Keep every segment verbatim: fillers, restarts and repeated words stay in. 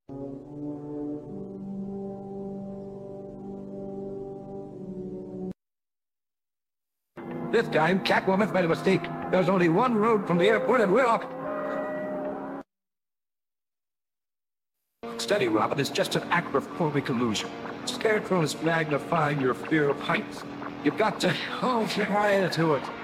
This time, Catwoman's made a mistake. There's only one road from the airport and we're off. Steady, Robin. It's just an acrophobic illusion. Scarecrow is magnifying your fear of heights. You've got to hold fire to it.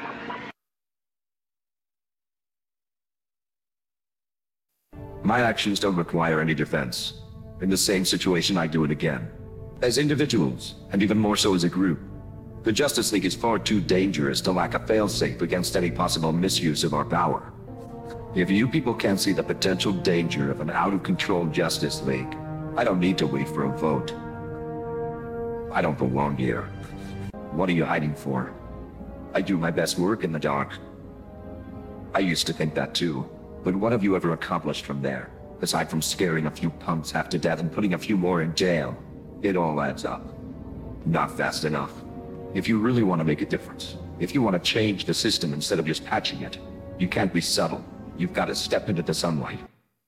My actions don't require any defense. In the same situation, I do it again. As individuals, and even more so as a group. The Justice League is far too dangerous to lack a failsafe against any possible misuse of our power. If you people can't see the potential danger of an out-of-control Justice League, I don't need to wait for a vote. I don't belong here. What are you hiding for? I do my best work in the dark. I used to think that too, but what have you ever accomplished from there? Aside from scaring a few punks half to death and putting a few more in jail, it all adds up. Not fast enough. If you really want to make a difference, if you want to change the system instead of just patching it, you can't be subtle. You've got to step into the sunlight.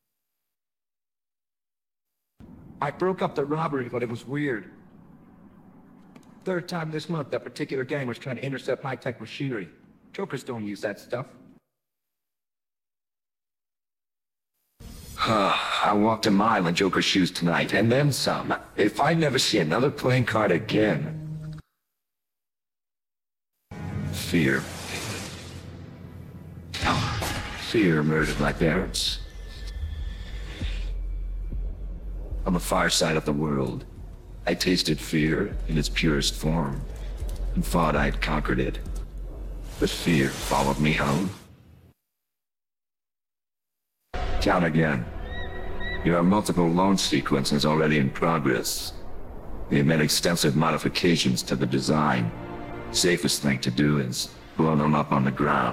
I broke up the robbery, but it was weird. Third time this month, that particular gang was trying to intercept high-tech machinery. Jokers don't use that stuff. I walked a mile in Joker's shoes tonight, and then some. If I never see another playing card again... Fear. Fear murdered my parents. On the far side of the world, I tasted fear in its purest form, and thought I'd conquered it. But fear followed me home. Count again. There are multiple launch sequences already in progress. We have made extensive modifications to the design. Safest thing to do is blow them up on the ground.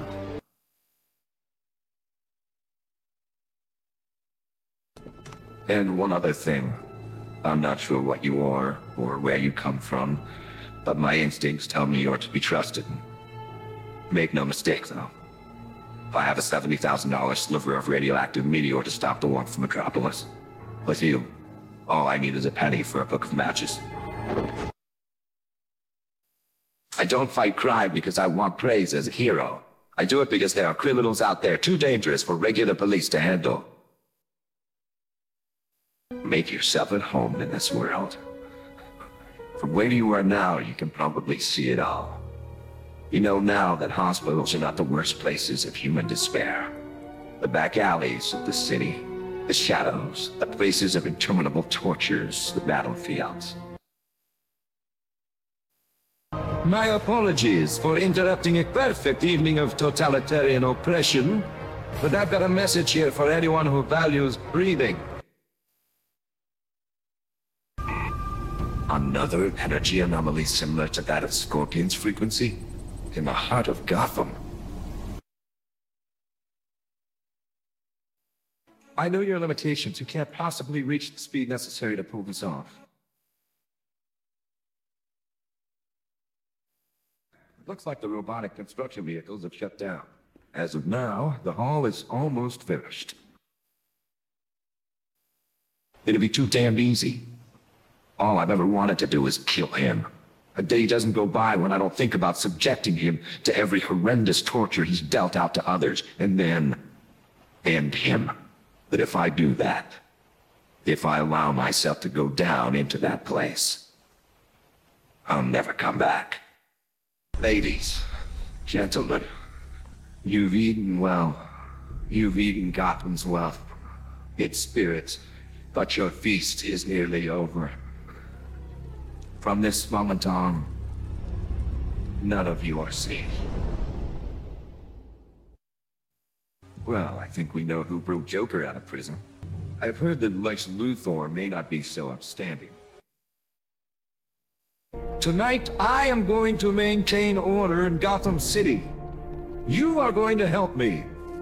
And one other thing. I'm not sure what you are, or where you come from, but my instincts tell me you're to be trusted. Make no mistake, though. If I have a seventy thousand dollar sliver of radioactive meteor to stop the war from Metropolis, with you, all I need is a penny for a book of matches. I don't fight crime because I want praise as a hero. I do it because there are criminals out there too dangerous for regular police to handle. Make yourself at home in this world. From where you are now, you can probably see it all. You know now that hospitals are not the worst places of human despair. The back alleys of the city, the shadows, the places of interminable tortures, the battlefields. My apologies for interrupting a perfect evening of totalitarian oppression, but I've got a message here for anyone who values breathing. Another energy anomaly similar to that of Scorpion's frequency? In the heart of Gotham. I know your limitations. You can't possibly reach the speed necessary to pull this off. Looks like the robotic construction vehicles have shut down. As of now, the hall is almost finished. It'll be too damned easy. All I've ever wanted to do is kill him. A day doesn't go by when I don't think about subjecting him to every horrendous torture he's dealt out to others, and then end him. But if I do that, if I allow myself to go down into that place, I'll never come back. Ladies, gentlemen, you've eaten well. You've eaten Gotham's wealth, its spirits, but your feast is nearly over. From this moment on, none of you are safe. Well, I think we know who broke Joker out of prison. I've heard that Lex Luthor may not be so upstanding. Tonight, I am going to maintain order in Gotham City. You are going to help me.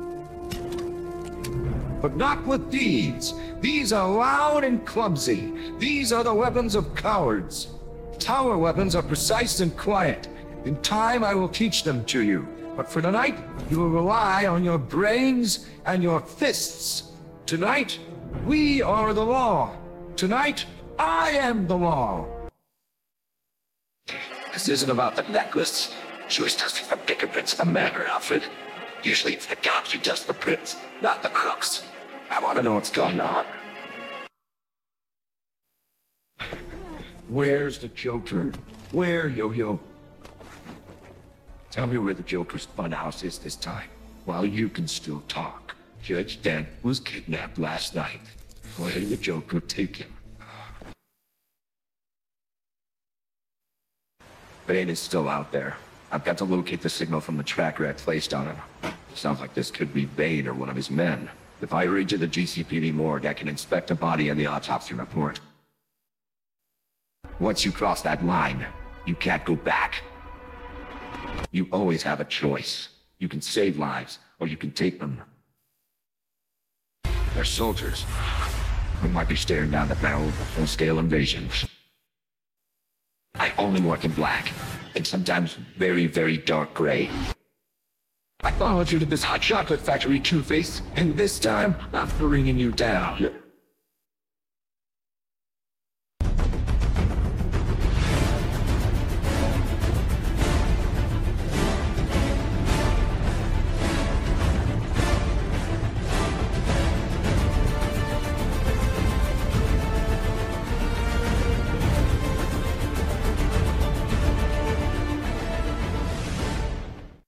But not with these. These are loud and clumsy. These are the weapons of cowards. Tower weapons are precise and quiet. In time, I will teach them to you. But for tonight, you will rely on your brains and your fists. Tonight, We are the law. Tonight, I am the law. This isn't about the necklace. Joyce does the fingerprints of the murder, Alfred. Usually it's the cops who does the prints, not the crooks. I want to know what's going on. Where's the Joker? Where, Yo-Yo? Tell me where the Joker's funhouse is this time, while you can still talk. Judge Dent was kidnapped last night. Where did the Joker take him? Bane is still out there. I've got to locate the signal from the tracker I placed on him. Sounds like this could be Bane or one of his men. If I reach to the G C P D morgue, I can inspect the body and the autopsy report. Once you cross that line, you can't go back. You always have a choice. You can save lives, or you can take them. They're soldiers who might be staring down the barrel of a full-scale invasion. I only work in black, and sometimes very, very dark gray. I followed you to this hot chocolate factory, Two-Face, and this time, I'm bringing you down.